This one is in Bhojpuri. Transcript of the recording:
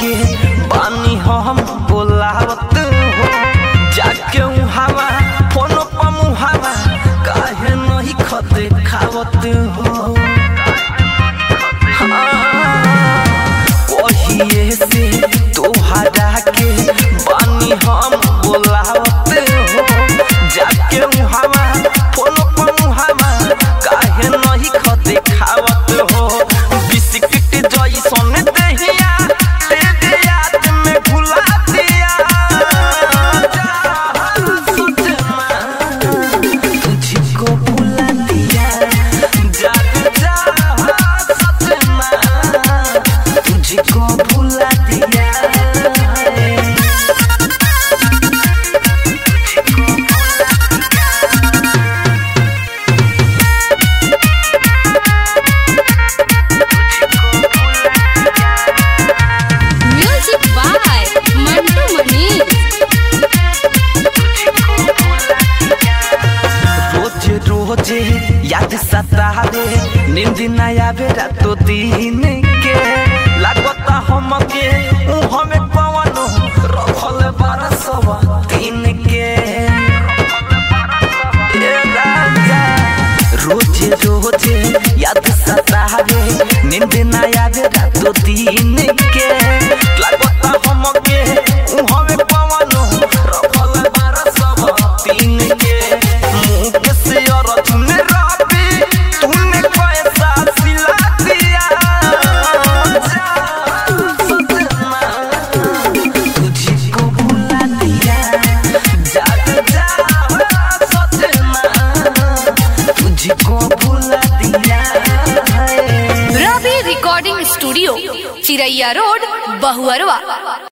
के बानी हम बोलावत हो जाके हवा फोन पर मुहावा काहे नहीं खते खावत हो कहिए से तोहरा के बानी हम बोलावत हो जाके हवा फोन पर मुहावा काहे नहीं खते खावत हो बिस्किट जैसन दहिया तेरे याद में भुला दिया तुझको भुला दिया तुझको भुला दिया रोजे याद सतावे नींद न आवे रातों दिन के लागता हमके हमें पवनो रखल बरसवा दिन के रोजे रोजे याद सतावे नींद न आवे रातों दिन के लागता हमके हमें पवनो रखल बरसवा दिन के Ravi recording studio Chiraiya road Bahuarwa.